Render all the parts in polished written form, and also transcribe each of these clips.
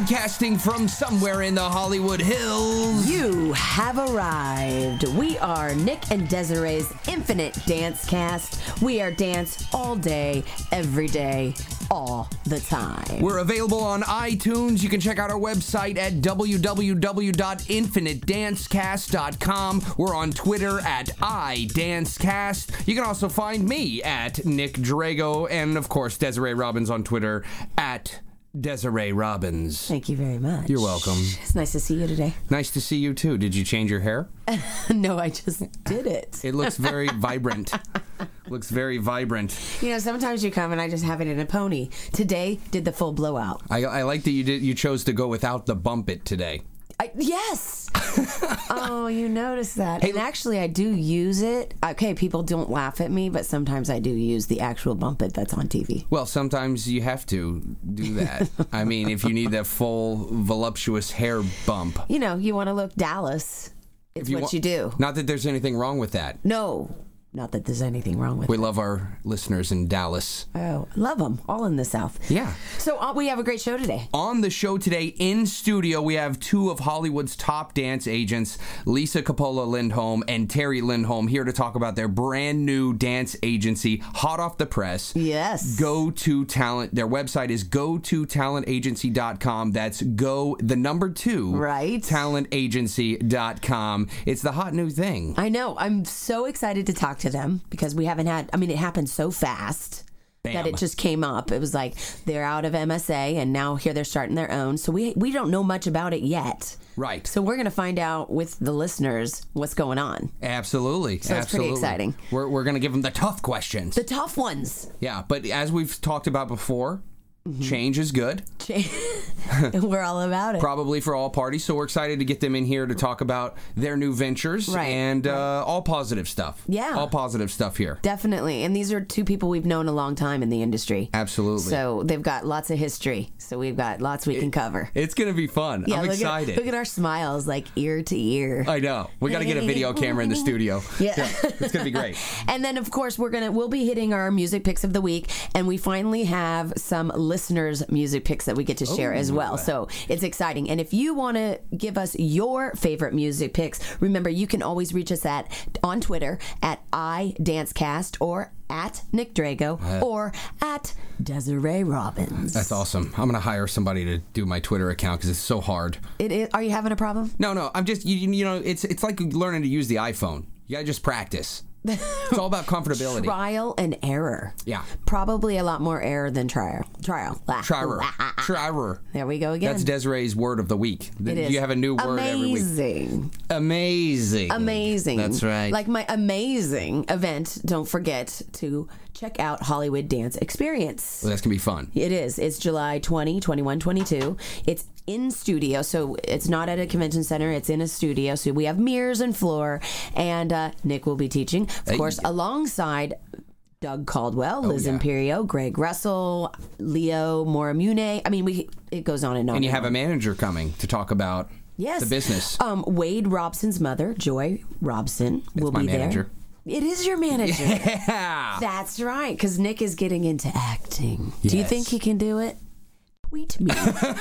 Broadcasting from somewhere in the Hollywood Hills. You have arrived. We are Nick and Desiree's Infinite Dance Cast. We are dance all day, every day, all the time. We're available on iTunes. You can check out our website at www.infinitedancecast.com. We're on Twitter at iDanceCast. You can also find me at Nick Drago, and of course Desiree Robbins on Twitter at Desiree Robbins. Thank you very much. You're welcome. It's nice to see you today. Nice to see you too. Did you change your hair? No, I just did it. It looks very vibrant. Looks very vibrant. You know, sometimes you come and I just have it in a pony. Today, did the full blowout. I like that you chose to go without the bump it today. Yes. Oh, you noticed that. Hey, and actually, I do use it. Okay, people don't laugh at me, but sometimes I do use the actual bump it that's on TV. Well, sometimes you have to do that. I mean, if you need that full, voluptuous hair bump. You know, you want to look Dallas. It's what you do. Not that there's anything wrong with that. No. Not that there's anything wrong with it. We love our listeners in Dallas. Oh, love them. All in the South. Yeah. So we have a great show today. On the show today, in studio, we have two of Hollywood's top dance agents, Lisa Coppola Lindholm and Terry Lindholm, here to talk about their brand new dance agency, hot off the press. Yes. Go To Talent. Their website is gototalentagency.com. That's go, the number 2. Right. Talentagency.com. It's the hot new thing. I know. I'm so excited to talk to them because we haven't had, it happened so fast. Bam. That it just came up. It was like they're out of MSA and now here they're starting their own. So we don't know much about it yet. Right. So we're going to find out with the listeners what's going on. Absolutely. So it's pretty exciting. We're going to give them the tough questions. The tough ones. Yeah, but as we've talked about before, change is good. We're all about it. Probably for all parties. So we're excited to get them in here to talk about their new ventures and all positive stuff. Yeah. All positive stuff here. Definitely. And these are two people we've known a long time in the industry. Absolutely. So they've got lots of history. So we've got lots we can cover. It's going to be fun. Yeah, I'm excited. Look at our smiles, like ear to ear. I know. We got to get a video camera in the studio. Yeah. It's going to be great. And then, of course, we'll be hitting our music picks of the week. And we finally have some listeners' music picks that we get to share as well. So it's exciting. And if you want to give us your favorite music picks, remember, you can always reach us on Twitter at iDanceCast or at Nick Drago or at Desiree Robbins. That's awesome. I'm going to hire somebody to do my Twitter account because it's so hard. It is. Are you having a problem? No. I'm just, you know, it's like learning to use the iPhone. You got to just practice. It's all about comfortability. Trial and error. Yeah. Probably a lot more error than trial. Trial. There we go again. That's Desiree's word of the week. It is. You have a new word every week. Amazing. That's right. Like my amazing event, don't forget to check out Hollywood Dance Experience. Well, that's going to be fun. It is. It's July 20, 21, 22. It's in studio, so it's not at a convention center. It's in a studio. So we have mirrors and floor, and Nick will be teaching, of course, alongside Doug Caldwell, Liz Imperio, Greg Russell, Leo Moramune. It goes on and on. And you have a manager coming to talk about the business. Wade Robson's mother, Joy Robson, will be there. Manager. It is your manager. Yeah. That's right, because Nick is getting into acting. Yes. Do you think he can do it? Tweet me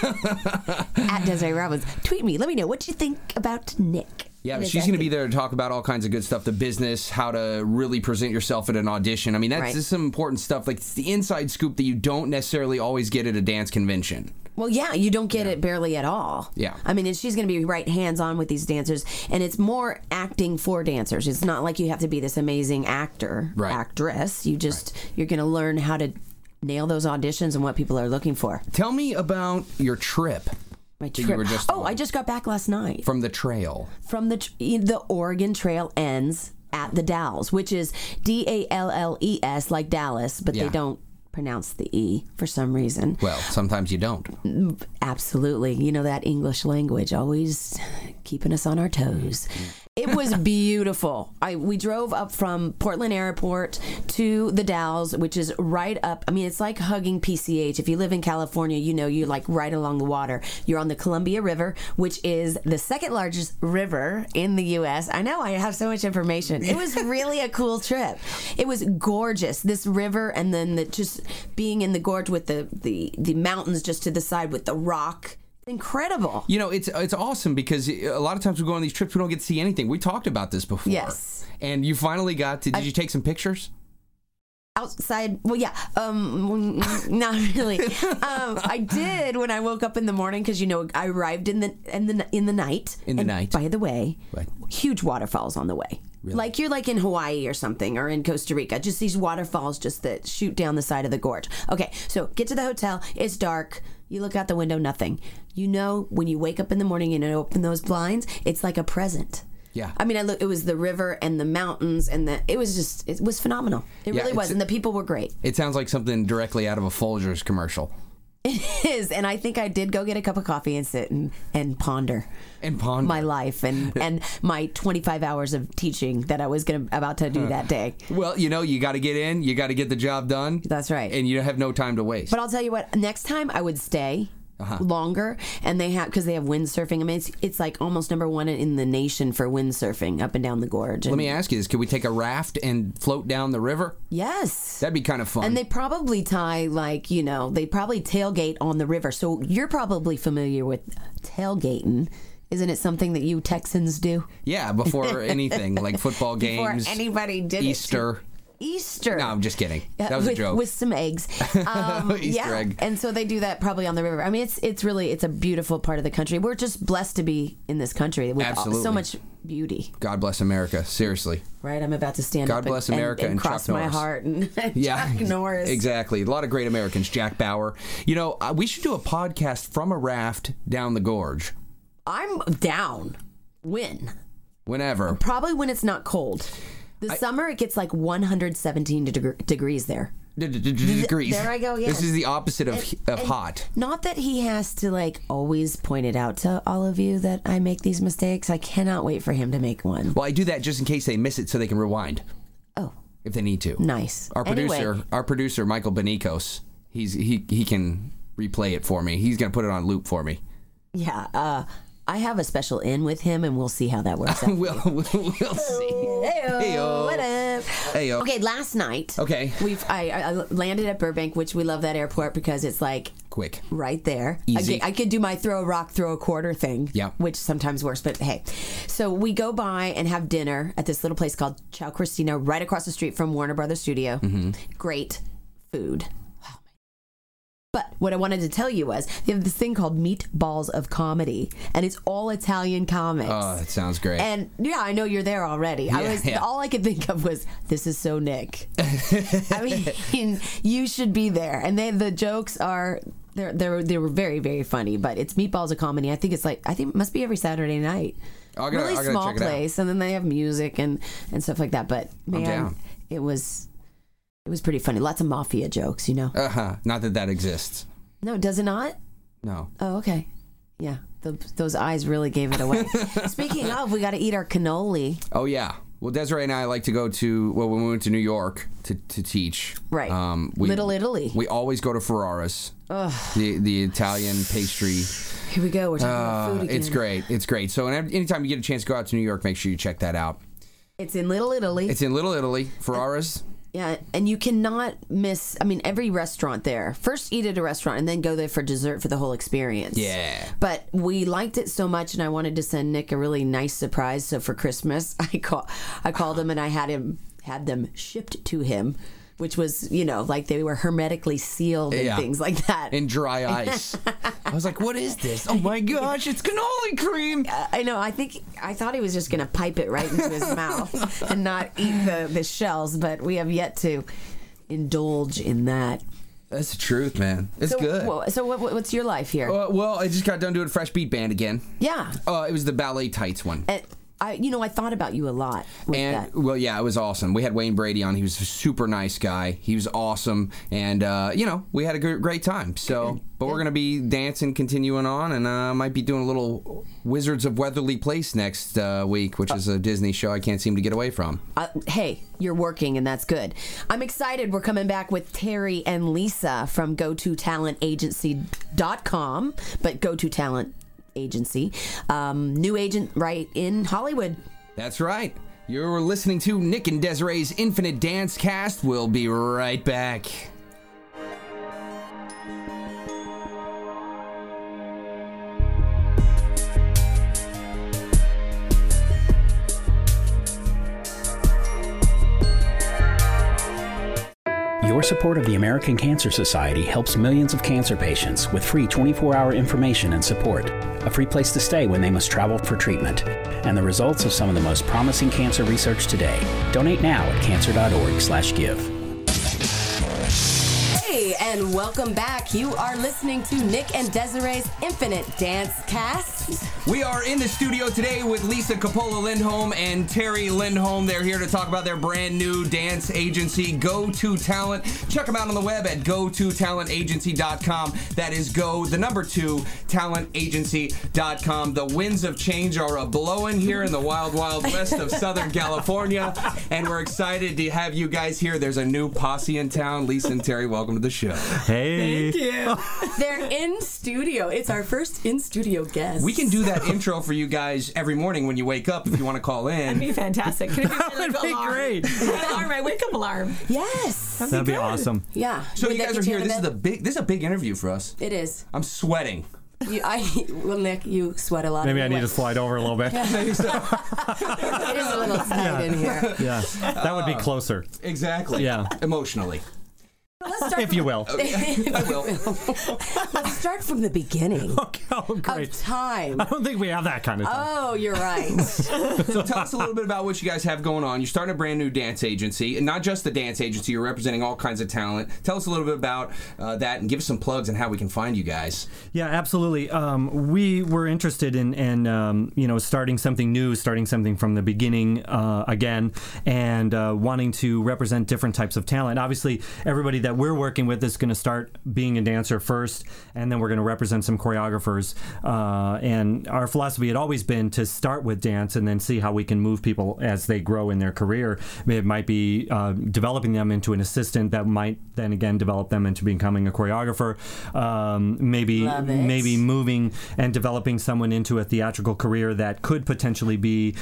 at Desiree Robbins. Tweet me. Let me know what you think about Nick. Yeah, she's going to be there to talk about all kinds of good stuff, the business, how to really present yourself at an audition. That's just some important stuff. Like, it's the inside scoop that you don't necessarily always get at a dance convention. Well, yeah, you don't get it barely at all. Yeah. And she's going to be right hands-on with these dancers, and it's more acting for dancers. It's not like you have to be this amazing actress. You're going to learn how to nail those auditions and what people are looking for. Tell me about your trip. My trip. I just got back last night. From the trail. From the Oregon Trail ends at the Dalles, which is Dalles, like Dallas, but they don't pronounce the E for some reason. Well, sometimes you don't. Absolutely. You know, that English language always keeping us on our toes. It was beautiful. We drove up from Portland Airport to the Dalles, which is right up. It's like hugging PCH. If you live in California, you know you're like right along the water. You're on the Columbia River, which is the second largest river in the U.S. I know, I have so much information. It was really a cool trip. It was gorgeous. This river, and then just being in the gorge with the mountains just to the side with the rock Incredible. You know, it's awesome because a lot of times we go on these trips, we don't get to see anything. We talked about this before. Yes. And you finally got to, did you take some pictures? Outside, well, yeah, not really. I did when I woke up in the morning because I arrived in the night. In the night. By the way, Right. huge waterfalls on the way. Really? Like you're like in Hawaii or something, or in Costa Rica. Just these waterfalls just that shoot down the side of the gorge. Okay, so get to the hotel. It's dark. You look out the window, nothing. You know, when you wake up in the morning and open those blinds, it's like a present. Yeah. I mean, it was the river and the mountains and it was phenomenal. It really was. And the people were great. It sounds like something directly out of a Folgers commercial. It is. And I think I did go get a cup of coffee and sit and ponder. And ponder. My life and my 25 hours of teaching that I was about to do that day. Well, you got to get in. You got to get the job done. That's right. And you have no time to waste. But I'll tell you what, next time I would stay. Longer, and because they have windsurfing. I mean, it's like almost number one in the nation for windsurfing up and down the gorge. Let me ask you this: could we take a raft and float down the river? Yes, that'd be kind of fun. And they probably tie they probably tailgate on the river. So you're probably familiar with tailgating. Isn't it something that you Texans do? Yeah, before anything like football games, before anybody did Easter. Easter. No, I'm just kidding. That was a joke. With some eggs. Easter egg. And so they do that probably on the river. I mean, it's a beautiful part of the country. We're just blessed to be in this country with so much beauty. God bless America. Seriously. Right? I'm about to stand up God bless America and cross Chuck my Norris. heart and Chuck Norris. Exactly. A lot of great Americans. Jack Bauer. We should do a podcast from a raft down the gorge. I'm down. When? Whenever. Probably when it's not cold. The summer, it gets like 117 degrees there. Degrees. There I go, yes. This is the opposite of hot. Not that he has to always point it out to all of you that I make these mistakes. I cannot wait for him to make one. Well, I do that just in case they miss it so they can rewind. Oh. If they need to. Nice. Our producer, Michael Benicos, he can replay it for me. He's going to put it on loop for me. Yeah, I have a special in with him, and we'll see how that works out. we'll see. Hey-o, what up? Hey-o. Okay, last night. Okay. I landed at Burbank, which we love that airport because it's quick, right there. Easy. I could do my throw a rock, throw a quarter thing. Yeah. Which sometimes works, but hey. So we go by and have dinner at this little place called Ciao Christina, right across the street from Warner Brothers Studio. Mm-hmm. Great food. But what I wanted to tell you was they have this thing called Meatballs of Comedy, and it's all Italian comics. Oh, that sounds great. And yeah, I know you're there already. All I could think of was, this is so Nick. I mean, you should be there. And the jokes are they were very, very funny. But it's Meatballs of Comedy. I think it must be every Saturday night. Really small place, and then they have music and stuff like that. But man, it was pretty funny. Lots of mafia jokes, Not that exists. No, does it not? No. Oh, okay. Yeah. Those eyes really gave it away. Speaking of, we got to eat our cannoli. Oh, yeah. Well, Desiree and I like to go when we went to New York to teach. Right. Little Italy. We always go to Ferrara's. The Italian pastry. Here we go. We're talking about food again. It's great. It's great. So anytime you get a chance to go out to New York, make sure you check that out. It's in Little Italy. Ferrara's. Yeah, and you cannot miss, every restaurant there. First eat at a restaurant and then go there for dessert for the whole experience. Yeah. But we liked it so much and I wanted to send Nick a really nice surprise. So for Christmas, I called him and I had them shipped to him, which was, like they were hermetically sealed and things like that. In dry ice. I was like, what is this? Oh my gosh, it's cannoli cream. I know. I thought he was just going to pipe it right into his mouth and not eat the shells, but we have yet to indulge in that. That's the truth, man. It's good. So what's your life here? Well, I just got done doing Fresh Beat Band again. Yeah. It was the ballet tights one. I thought about you a lot with that. Well, yeah, it was awesome. We had Wayne Brady on. He was a super nice guy. He was awesome. And, we had a great time. So, but we're going to be dancing, continuing on, and might be doing a little Wizards of Weatherly Place next week, which is a Disney show I can't seem to get away from. Hey, you're working, and that's good. I'm excited. We're coming back with Terry and Lisa from GoToTalentAgency.com, but GoToTalent Agency. New agent right in Hollywood. That's right. You're listening to Nick and Desiree's Infinite Dance Cast. We'll be right back. support of the American Cancer Society helps millions of cancer patients with free 24-hour information and support, a free place to stay when they must travel for treatment, and the results of some of the most promising cancer research today. Donate now at cancer.org/give. Hey, and welcome back. You are listening to Nick and Desiree's Infinite Dance Cast. We are in the studio today with Lisa Coppola Lindholm and Terry Lindholm. They're here to talk about their brand new dance agency, Go To Talent. Check them out on the web at go2talentagency.com. That is talentagency.com. The winds of change are a-blowing here in the wild, wild west of Southern California, and we're excited to have you guys here. There's a new posse in town. Lisa and Terry, welcome to the show. Hey. Thank you. They're in studio. It's our first in-studio guest. We can do that intro for you guys every morning when you wake up if you want to call in. That'd be fantastic. Could it be That would be great. Alarm, my wake-up alarm. Yes. That'd be awesome. Yeah. So Would you that guys are get here. out of This is a big interview for us. It is. I'm sweating. Well, Nick, you sweat a lot. Maybe I anyway. need to slide over a little bit. Maybe so. It is a little tight in here. Yeah, that would be closer. Exactly. Yeah. Emotionally. Let's start If you will. I will. Let's start from the beginning Oh, great. of time. I don't think we have that kind of time. Oh, you're right. So tell us a little bit about what you guys have going on. You're starting a brand new dance agency, and not just the dance agency. You're representing all kinds of talent. Tell us a little bit about that, and give us some plugs and how we can find you guys. Yeah, absolutely. We were interested in starting something new, starting something from the beginning again, and wanting to represent different types of talent. Obviously, everybody that we're working with is going to start being a dancer first, and then we're going to represent some choreographers. And our philosophy had always been to start with dance and then see how we can move people as they grow in their career. It might be developing them into an assistant that might then again develop them into becoming a choreographer. Maybe moving and developing someone into a theatrical career that could potentially be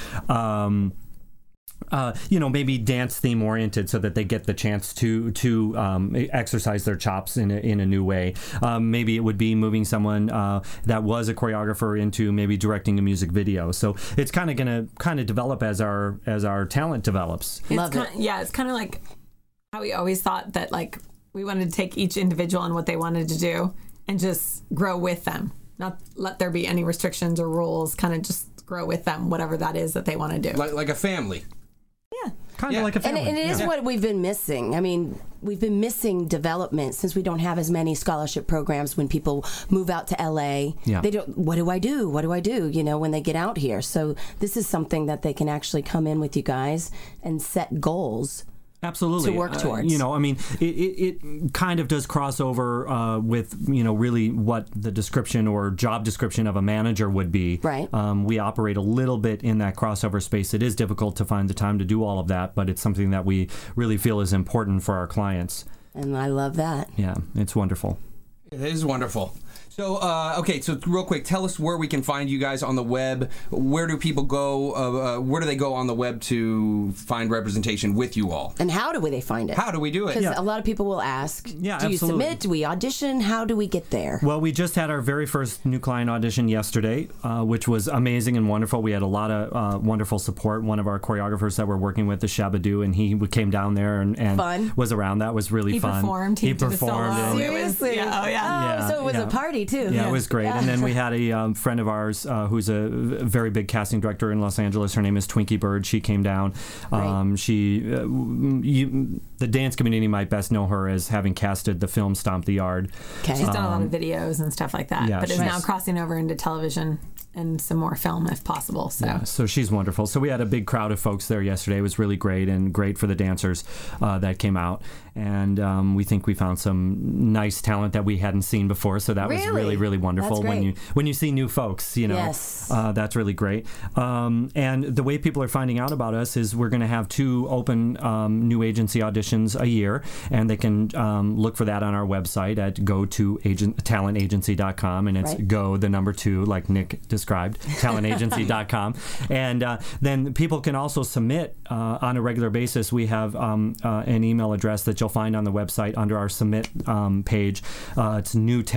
maybe dance theme oriented, so that they get the chance to exercise their chops in a new way. Maybe it would be moving someone that was a choreographer into maybe directing a music video. So it's kind of going to develop as our talent develops. It's kind of like how we always thought that, like, we wanted to take each individual and what they wanted to do and just grow with them, not let there be any restrictions or rules. Kind of just grow with them, whatever that is that they want to do. Like a family. Kind of like a family. And it is what we've been missing. I mean, we've been missing development since we don't have as many scholarship programs when people move out to LA. Yeah. They don't, what do I do? What do I do? When they get out here. So this is something that they can actually come in with you guys and set goals. Absolutely. To work towards. It kind of does cross over with, really what the description or job description of a manager would be. Right. We operate a little bit in that crossover space. It is difficult to find the time to do all of that, but it's something that we really feel is important for our clients. And I love that. Yeah, it's wonderful. It is wonderful. So, so real quick, tell us where we can find you guys on the web. Where do people go? Where do they go on the web to find representation with you all? And how do they find it? How do we do it? Because a lot of people will ask, do you absolutely. submit? Do we audition? How do we get there? Well, we just had our very first new client audition yesterday, which was amazing and wonderful. We had a lot of wonderful support. One of our choreographers that we're working with is Shabadoo, and he came down there and was around. That was really fun. He performed. Solo. Seriously? Yeah. So it was a party, too. Yeah, it was great. And then we had a friend of ours who's a very big casting director in Los Angeles. Her name is Twinkie Bird. She came down. The dance community might best know her as having casted the film Stomp the Yard. Okay. She's done a lot of videos and stuff like that, but is now crossing over into television and some more film if possible. So she's wonderful. So we had a big crowd of folks there yesterday. It was really great, and great for the dancers that came out. And we think we found some nice talent that we hadn't seen before. So that was really, really wonderful. When you see new folks, that's really great. And the way people are finding out about us is we're going to have 2 open new agency auditions a year, and they can look for that on our website at go2talentagency.com, and it's go, the number 2, like Nick described. described, talentagency.com. And then people can also submit on a regular basis. We have an email address that you'll find on the website under our submit page. It's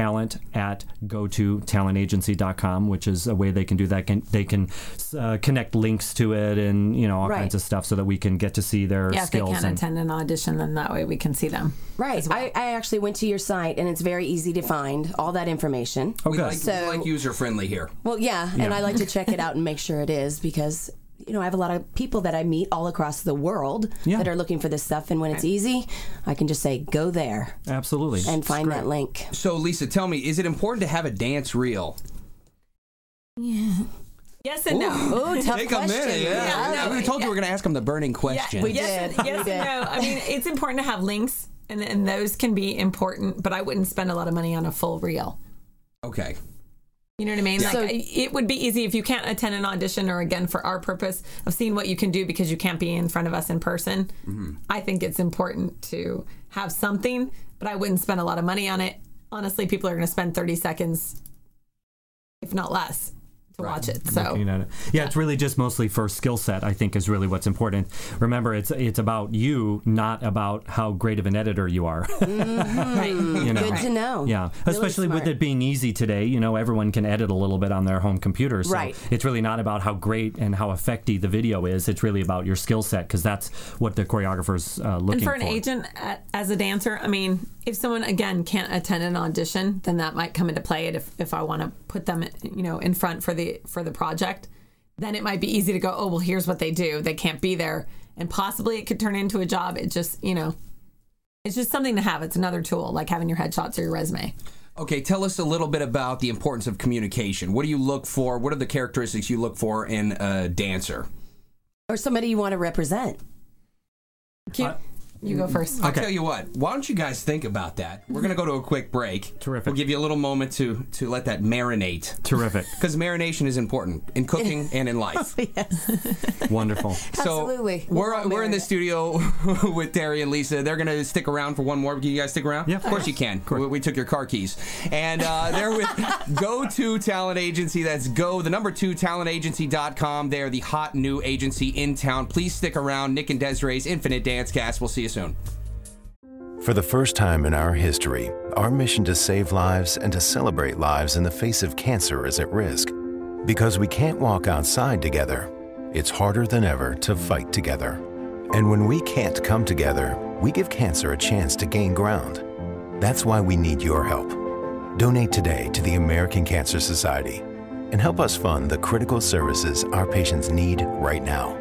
newtalent@gototalentagency.com, which is a way they can do that. They can connect links to it and all kinds of stuff so that we can get to see their skills. If they can't attend an audition, then that way we can see them. Right. Well. I actually went to your site, and it's very easy to find all that information. We like user-friendly here. Well, yeah, and I like to check it out and make sure it is because, I have a lot of people that I meet all across the world that are looking for this stuff, and when it's easy, I can just say, go there. Absolutely. And find that link. So, Lisa, tell me, is it important to have a dance reel? Yeah. Yes and no. Ooh, tough Take question. a minute. Yeah. We told you we were going to ask them the burning question. we yes did. Yes and no. I mean, it's important to have links, and those can be important, but I wouldn't spend a lot of money on a full reel. Okay. You know what I mean? Yeah. Like, it would be easy if you can't attend an audition, or again, for our purpose of seeing what you can do because you can't be in front of us in person. Mm-hmm. I think it's important to have something, but I wouldn't spend a lot of money on it. Honestly, people are going to spend 30 seconds, if not less, to watch it. So it's really just mostly for skill set, I think, is really what's important. Remember, it's about you, not about how great of an editor you are. Mm-hmm. Good to know. Yeah, really especially smart. with it being easy today. Everyone can edit a little bit on their home computer. So right. It's really not about how great and how effective the video is. It's really about your skill set, because that's what the choreographer's looking for. And for an agent, as a dancer, I mean, if someone, again, can't attend an audition, then that might come into play. If I want to put them, in front for the project, then it might be easy to go, oh, well, here's what they do. They can't be there. And possibly it could turn into a job. It just, it's just something to have. It's another tool, like having your headshots or your resume. Okay, tell us a little bit about the importance of communication. What do you look for? What are the characteristics you look for in a dancer? Or somebody you want to represent. You go first. I'll tell you what. Why don't you guys think about that? We're going to go to a quick break. Terrific. We'll give you a little moment to let that marinate. Terrific. Because marination is important in cooking and in life. Yes. Wonderful. So absolutely. We're in the studio with Terry and Lisa. They're going to stick around for one more. Can you guys stick around? Yeah. Of course you can. We took your car keys. And they're with Go To Talent Agency. That's the number 2 talentagency.com. They're the hot new agency in town. Please stick around. Nick and Desiree's Infinite Dance Cast. We'll see you soon. For the first time in our history, our mission to save lives and to celebrate lives in the face of cancer is at risk. Because we can't walk outside together, it's harder than ever to fight together. And when we can't come together, we give cancer a chance to gain ground. That's why we need your help. Donate today to the American Cancer Society and help us fund the critical services our patients need right now.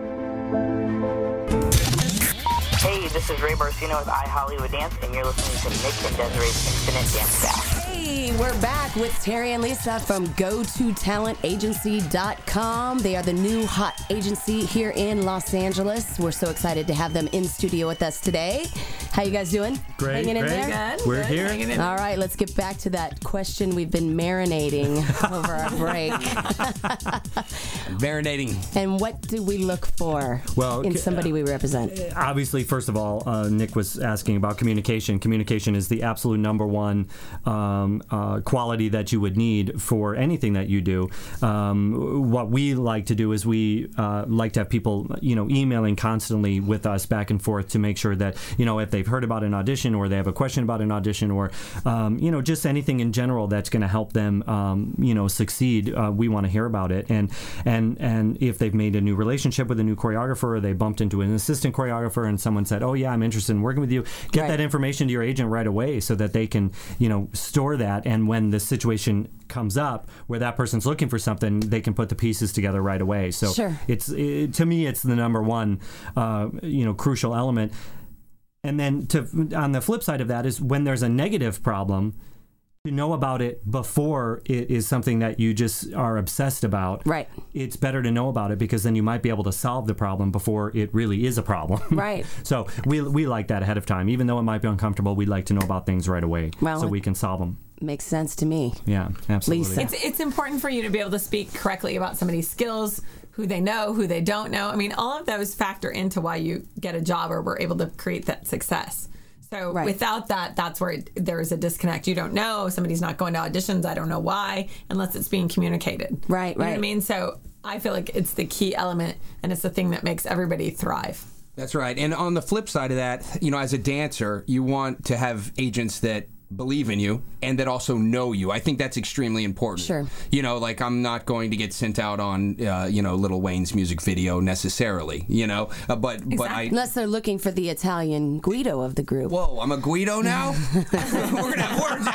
Hey, this is Ray Barcino with iHollywood Dance, and you're listening to Nick and Desiree's Infinite Dance Cast. Hey, we're back with Terry and Lisa from GoToTalentAgency.com. They are the new hot agency here in Los Angeles. We're so excited to have them in studio with us today. How you guys doing? Great. Hanging in great. there? Good. We're Good. here. Hanging in. All right, let's get back to that question we've been marinating over our break. Marinating. And what do we look for in somebody we represent? Obviously, first of all, Nick was asking about communication. Communication is the absolute number one quality that you would need for anything that you do. What we like to do is we like to have people, emailing constantly with us back and forth to make sure that, if they've heard about an audition or they have a question about an audition or, just anything in general that's going to help them, succeed, we want to hear about it. And if they've made a new relationship with a new choreographer or they bumped into an assistant choreographer and someone said, oh, yeah, I'm interested in working with you, get that information to your agent right away so that they can, store that. And when the situation comes up where that person's looking for something, they can put the pieces together right away. So sure. To me, it's the number one, crucial element. And then on the flip side of that is when there's a negative problem, to know about it before it is something that you just are obsessed about. Right. It's better to know about it because then you might be able to solve the problem before it really is a problem. Right. So we like that ahead of time. Even though it might be uncomfortable, we'd like to know about things right away so we can solve them. Makes sense to me. Yeah, absolutely. Lisa. It's important for you to be able to speak correctly about somebody's skills, who they know, who they don't know. I mean, all of those factor into why you get a job or we're able to create that success. So Right. without that, that's where there is a disconnect. You don't know. Somebody's not going to auditions. I don't know why, unless it's being communicated. Right, You know what I right. mean? So I feel like it's the key element, and it's the thing that makes everybody thrive. That's right. And on the flip side of that, as a dancer, you want to have agents that believe in you and that also know you. I think that's extremely important. Sure. Like I'm not going to get sent out on, Lil Wayne's music video necessarily, but I. Unless they're looking for the Italian Guido of the group. Whoa, I'm a Guido now? We're going to have words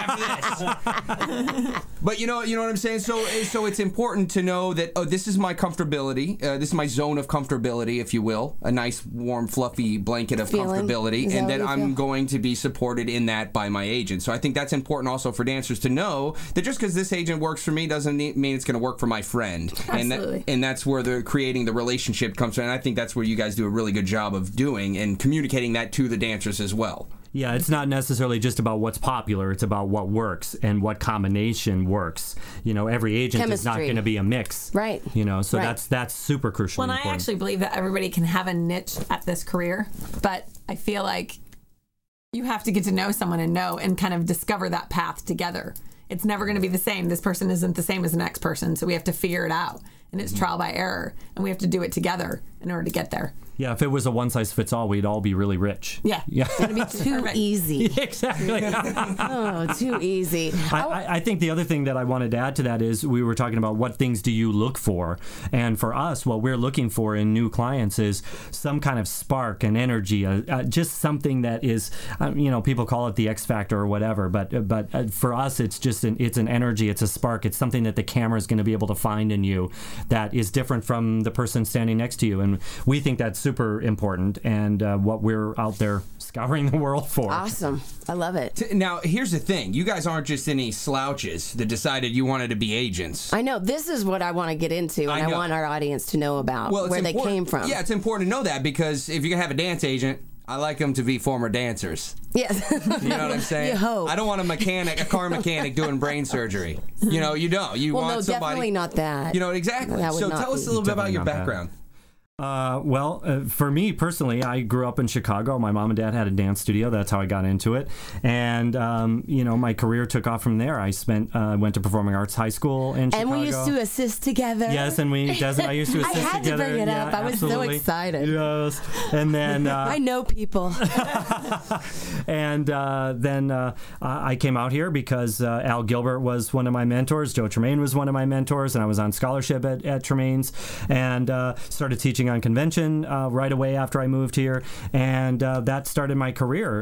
after this. But you know what I'm saying? So it's important to know that, this is my comfortability. This is my zone of comfortability, if you will. A nice, warm, fluffy blanket of Feeling? comfortability. Is that And what that you I'm feel? going to be supported in that by my agent. So I think that's important also for dancers to know that just because this agent works for me doesn't mean it's going to work for my friend. Absolutely. And that's where the creating the relationship comes from. And I think that's where you guys do a really good job of doing and communicating that to the dancers as well. Yeah, it's not necessarily just about what's popular. It's about what works and what combination works. Every agent is not Chemistry. going to be a mix. Right. So Right. that's super crucial. Well, and I important. actually believe that everybody can have a niche at this career, but I feel like you have to get to know someone and kind of discover that path together. It's never going to be the same. This person isn't the same as the next person, so we have to figure it out. And it's trial by error, and we have to do it together in order to get there. Yeah, if it was a one-size-fits-all, we'd all be really rich. Yeah. Yeah. It'd be too Perfect. easy. Exactly. Oh, too easy. I think the other thing that I wanted to add to that is we were talking about what things do you look for, and for us, what we're looking for in new clients is some kind of spark and energy, just something that is, people call it the X factor or whatever, but for us, it's just it's an energy, it's a spark, it's something that the camera is going to be able to find in you that is different from the person standing next to you, and we think that's super important, and what we're out there scouring the world for. Awesome. I love it. Now, here's the thing. You guys aren't just any slouches that decided you wanted to be agents. I know. This is what I want to get into, and I I know. want our audience to know about Well, it's where they important- came from. Yeah, it's important to know that because if you're going to have a dance agent, I like them to be former dancers. Yes. You know what I'm saying? You hope. I don't want a car mechanic doing brain surgery. You don't. You Well, want no, somebody. definitely not that. Exactly. That would So not tell us be- a little bit about Definitely your not that. background. For me personally, I grew up in Chicago. My mom and dad had a dance studio. That's how I got into it. And, my career took off from there. I went to Performing Arts High School in Chicago. And we used to assist together. Yes, and Des and I used to I assist had to together. bring it Yeah, up. I was so absolutely. excited. Yes. And then... I know people. And then I came out here because Al Gilbert was one of my mentors. Joe Tremaine was one of my mentors, and I was on scholarship at Tremaine's, and started teaching on convention right away after I moved here, and that started my career.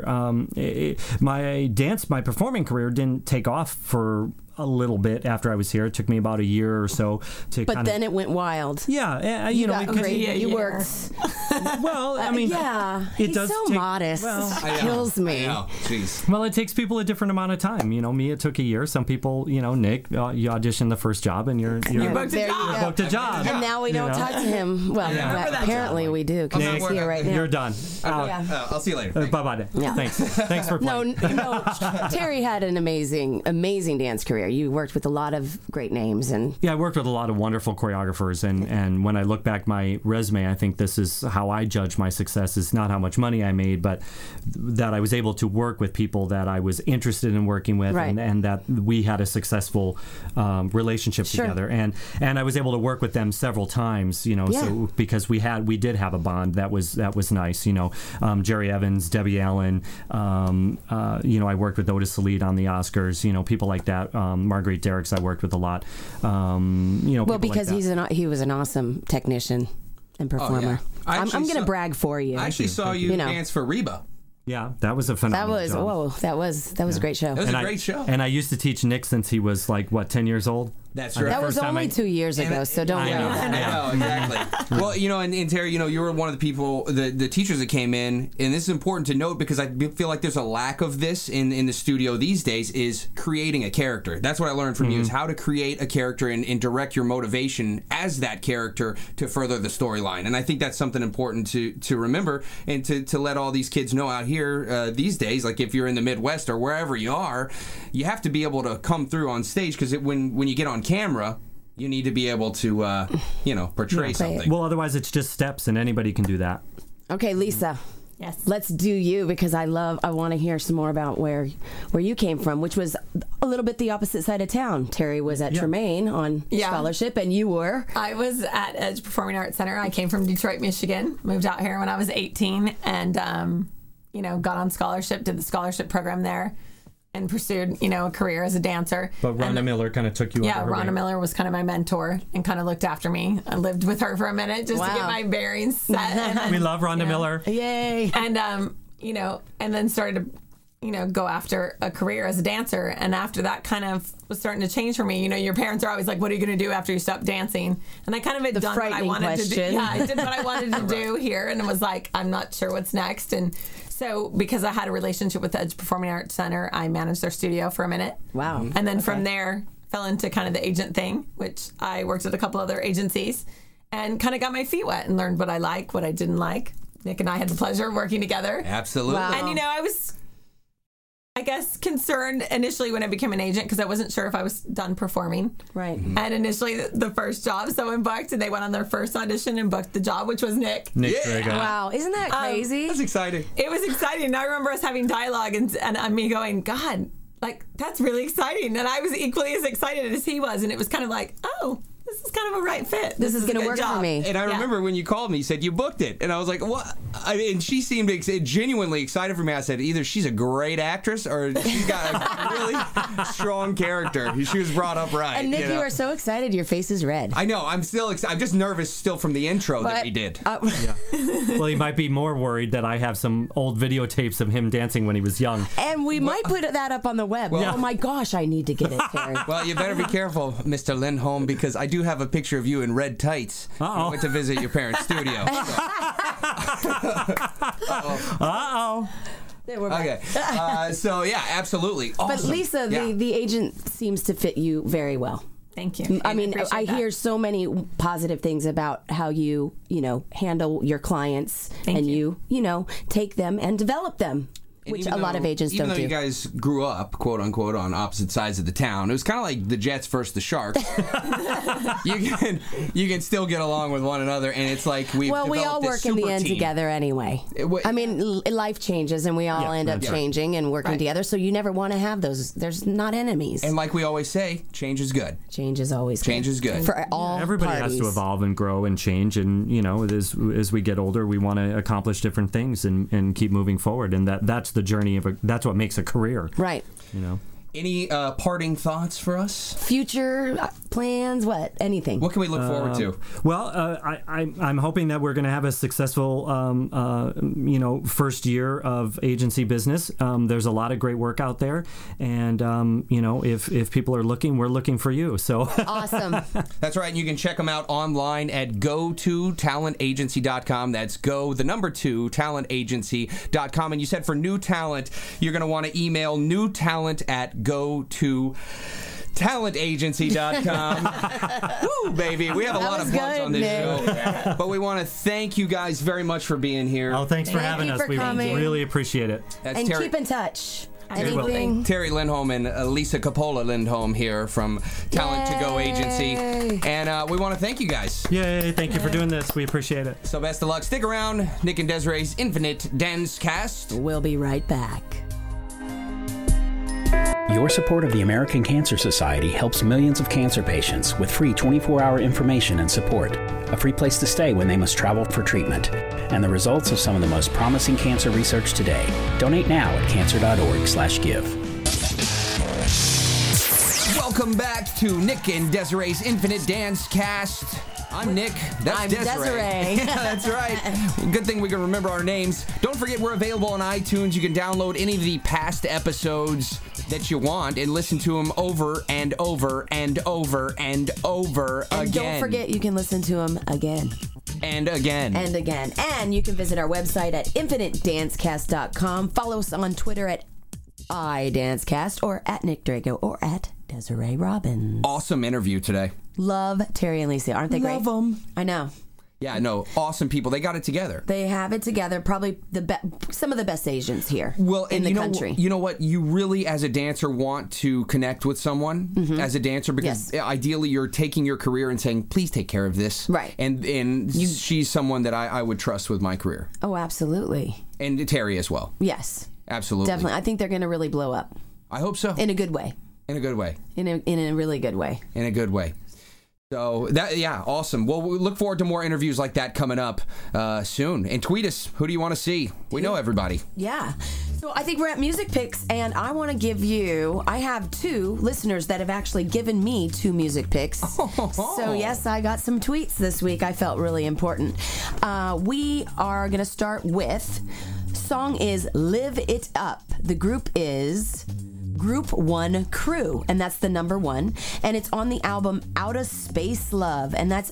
My performing career didn't take off for a little bit after I was here. It took me about a year or so to But kind then of... it went wild. Yeah, You got because- great. Yeah, You yeah. worked. well, I mean, yeah. it He's does so take- modest. well, Kills me. I know. Jeez. Well, it takes people a different amount of time. Me, it took a year. Some people, Nick, you audition the first job and you're You booked a There you job. go. booked a job. And now we don't know? talk to him. Well, Remember that apparently job. we do because I'm he's not here worried. right now. You're done. I'll see you later. Bye bye. Yeah. Thanks for No, playing. no. Terry had an amazing dance career. You worked with a lot of great names, and Yeah, I worked with a lot of wonderful choreographers, and when I look back my resume, I think this is how I judge my success. Is not how much money I made, but that I was able to work with people that I was interested in working with, Right. and that we had a successful relationship Sure. together, and I was able to work with them several times, Yeah. so because we did have a bond that was nice, Jerry Evans, Debbie Allen, I worked with Otis Salid on the Oscars, people like that, Marguerite Derricks I worked with a lot, well, people because like that. he was an awesome technician and performer. I I'm actually going to saw- brag for you. I actually saw you You know. dance for Reba. Yeah, that was a That phenomenal was job. that was a great show. That was And a I- great show. And I used to teach Nick since he was 10 years old. That's The right. That was first time only I- 2 years ago, so don't I worry know. about I it. know, exactly. Well, and Terry, you were one of the people, the teachers that came in, and this is important to note because I feel like there's a lack of this in the studio these days, is creating a character. That's what I learned from you, is how to create a character and direct your motivation as that character to further the storyline. And I think that's something important to remember and to let all these kids know out here these days, like if you're in the Midwest or wherever you are, you have to be able to come through on stage because when you get on camera, you need to be able to, portray something. Well, otherwise it's just steps, and anybody can do that. Okay, Lisa, Yes. Let's do you, because I want to hear some more about where you came from, which was a little bit the opposite side of town. Terry was at Tremaine on scholarship, and you were? I was at Edge Performing Arts Center. I came from Detroit, Michigan, moved out here when I was 18, and got on scholarship, did the scholarship program there, and pursued a career as a dancer. But Rhonda Miller kind of took you under her Rhonda wing. Miller was kind of my mentor and kind of looked after me. I lived with her for a minute just to get my bearings set. And then, We love Rhonda Miller. Yay! And and then started to go after a career as a dancer. And after that kind of was starting to change for me. Your parents are always like, what are you going to do after you stop dancing? And I kind of had done what I wanted to do. Yeah, I did what I wanted to do here, and it was like, I'm not sure what's next. And so because I had a relationship with the Edge Performing Arts Center, I managed their studio for a minute. Wow. And then from there, fell into kind of the agent thing, which I worked at a couple other agencies and kind of got my feet wet and learned what I like, what I didn't like. Nick and I had the pleasure of working together. Absolutely. Wow. And, I was, I guess, concerned initially when I became an agent because I wasn't sure if I was done performing. Right. And initially, the first job someone booked, and they went on their first audition and booked the job, which was Nick. Nick Drago. Wow, isn't that crazy? That's exciting. It was exciting. And I remember us having dialogue and me going, God, like, that's really exciting. And I was equally as excited as he was. And it was kind of like, oh, this is kind of a right fit. This is a going to good work job. for me. And I remember when you called me, you said you booked it. And I was like, what? And she seemed genuinely excited for me. I said, either she's a great actress or she's got a really strong character. She was brought up right. And Nick, you are so excited. Your face is red. I know. I'm still excited. I'm just nervous still from the intro that we did. Well, you might be more worried that I have some old videotapes of him dancing when he was young. And we might put that up on the web. Well- Oh my gosh, I need to get it, Terry. Well, you better be careful, Mr. Lindholm, because I do have a picture of you in red tights. when I went to visit your parents' studio. Uh-oh. There, we're back. Okay. So, yeah, absolutely. Awesome. But Lisa, the agent seems to fit you very well. Thank you. I mean, appreciate I that. hear so many positive things about how you handle your clients and you take them and develop them, which a lot of agents don't do. Even though you guys grew up, quote unquote, on opposite sides of the town, it was kind of like the Jets versus the Sharks. you can still get along with one another, and it's like we all work in the end team. together anyway. I mean, life changes, and we all end up changing and working together. So you never want to have those. There's not enemies. And like we always say, change is good. Change is always good. Change is good. For all Everybody parties. has to evolve and grow and change, and as we get older, we want to accomplish different things and keep moving forward, and that's the journey of that's what makes a career. Right. Any parting thoughts for us? Future plans? What? Anything? What can we look forward to? Well, I'm hoping that we're going to have a successful, first year of agency business. There's a lot of great work out there, and if people are looking, we're looking for you. So Awesome. That's right. And you can check them out online at go2talentagency.com. That's talentagency.com. And you said for new talent, you're going to want to email newtalent@go2talentagency.com. Woo, baby. We have a lot of plugs on this show. But we want to thank you guys very much for being here. oh, thanks for Thank having you us. for We coming. really appreciate it. That's And Terry, keep in touch. Absolutely. Anything? Terry Lindholm and Lisa Coppola Lindholm here from Talent to Go Agency. And we want to thank you guys. Yay, thank you for doing this. We appreciate it. So best of luck. Stick around. Nick and Desiree's Infinite Dance Cast. We'll be right back. Your support of the American Cancer Society helps millions of cancer patients with free 24-hour information and support, a free place to stay when they must travel for treatment, and the results of some of the most promising cancer research today. Donate now at cancer.org/give. Welcome back to Nick and Desiree's Infinite Dance Cast. I'm Nick. That's I'm Desiree. Desiree. Yeah, that's right. Good thing we can remember our names. Don't forget we're available on iTunes. You can download any of the past episodes that you want and listen to them over and over and over and over And again. don't forget, you can listen to them again And again. and again. And you can visit our website at infinitedancecast.com. Follow us on Twitter at iDancecast or at Nick Drago or at Desiree Robbins. Awesome interview today. Love Terry and Lisa. Aren't they great? Love 'em. I know. Yeah, no, awesome people. They got it together. They have it together. Probably some of the best Asians here in the country. You know what? You really, as a dancer, want to connect with someone as a dancer because ideally you're taking your career and saying, please take care of this. Right. And she's someone that I would trust with my career. Oh, absolutely. And Terry as well. Yes. Absolutely. Definitely. I think they're going to really blow up. I hope so. In a good way. In a good way. In a really good way. In a good way. So awesome. Well, we look forward to more interviews like that coming up soon. And tweet us. Who do you want to see? We know everybody. Yeah. So I think we're at Music Picks, and I want to give you. I have 2 listeners that have actually given me 2 music picks. So yes, I got some tweets this week. I felt really important. We are going to start with. Song is "Live It Up." The group is Group 1 Crew, and that's the number 1, and it's on the album Outta Space Love, and that's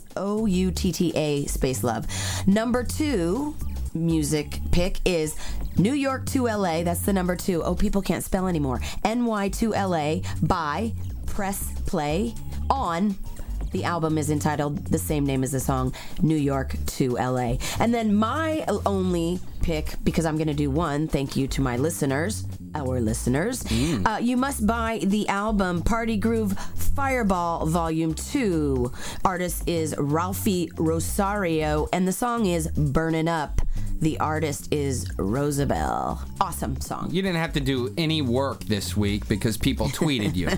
OUTTA Space Love. Number 2 music pick is New York to LA, that's the number 2. Oh, people can't spell anymore. NY to LA by Press Play on. The album is entitled the same name as the song, New York to LA. And then my only pick, because I'm going to do one, thank you to my listeners, our listeners. You must buy the album Party Groove Fireball Volume 2. Artist is Ralphie Rosario, and the song is Burnin' Up. The artist is Rosabelle. Awesome song. You didn't have to do any work this week because people tweeted you.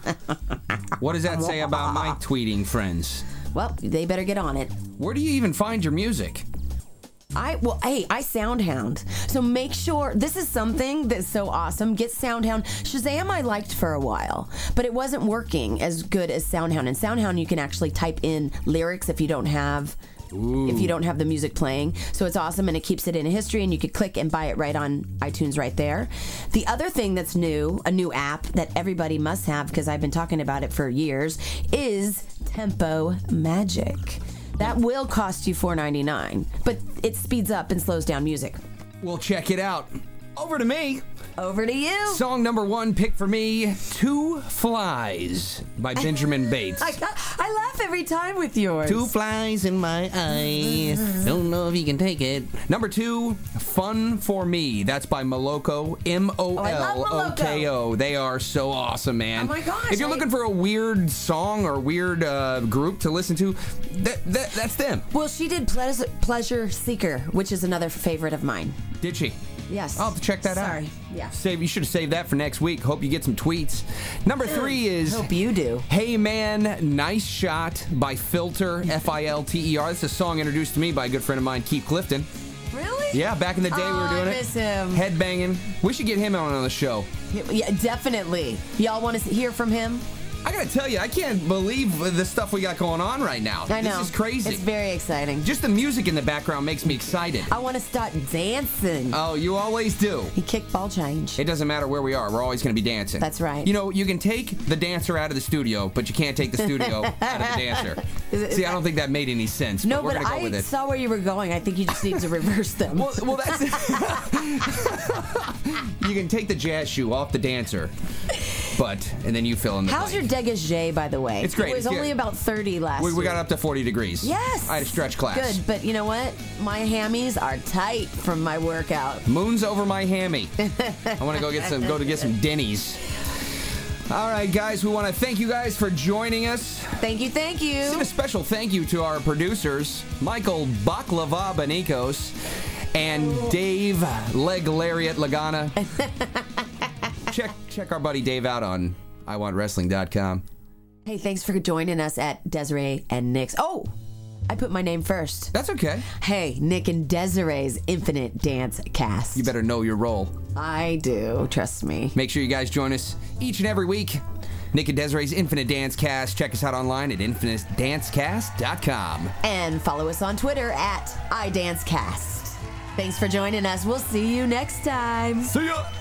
What does that say about my tweeting friends? Well, they better get on it. Where do you even find your music? I SoundHound. So make sure, this is something that's so awesome. Get SoundHound. Shazam I liked for a while, but it wasn't working as good as SoundHound. And SoundHound you can actually type in lyrics if you don't have the music playing. So it's awesome, and it keeps it in history, and you could click and buy it right on iTunes right there. The other thing that's new, a new app that everybody must have, because I've been talking about it for years, is Tempo Magic. That will cost you $4.99, but it speeds up and slows down music. Well, check it out. Over to me. Over to you. Song number 1 pick for me, Two Flies by Benjamin Bates. I laugh every time with yours. 2 flies in my eyes. Don't know if you can take it. Number 2, Fun for Me. That's by Moloko. MOLOKO. They are so awesome, man. Oh my gosh. If you're looking for a weird song or weird group to listen to, that's them. Well, she did Pleasure Seeker, which is another favorite of mine. Did she? Yes. I'll have to check that out. Sorry. Yeah. You should have saved that for next week. Hope you get some tweets. Number 3 is... Hope you do. Hey Man, Nice Shot by Filter, Filter. This is a song introduced to me by a good friend of mine, Keith Clifton. Really? Yeah, back in the day we were doing I miss him. Headbanging. We should get him on the show. Yeah, definitely. Y'all want to hear from him? I gotta tell you, I can't believe the stuff we got going on right now. I know. This is crazy. It's very exciting. Just the music in the background makes me excited. I want to start dancing. Oh, you always do. He kicked ball change. It doesn't matter where we are. We're always going to be dancing. That's right. You know, you can take the dancer out of the studio, but you can't take the studio out of the dancer. See, I don't think that made any sense. No, we're but gonna go with I it. saw where you were going. I think you just need to reverse them. Well, that's it. You can take the jazz shoe off the dancer, and then you fill in the How's your dégagé, by the way? It's great. It was only about 30 last We week. got up to 40 degrees. Yes. I had a stretch class. Good, but you know what? My hammies are tight from my workout. Moon's over my hammy. I want to go get some Denny's. All right, guys, we want to thank you guys for joining us. Thank you. Send a special thank you to our producers, Michael Baklava Banikos and Dave Leg Lariat Lagana. Check our buddy Dave out on iwantwrestling.com. Hey, thanks for joining us at Desiree and Nick's. Oh, I put my name first. That's okay. Hey, Nick and Desiree's Infinite Dance Cast. You better know your role. I do. Trust me. Make sure you guys join us each and every week. Nick and Desiree's Infinite Dance Cast. Check us out online at infinitedancecast.com. And follow us on Twitter at iDanceCast. Thanks for joining us. We'll see you next time. See ya!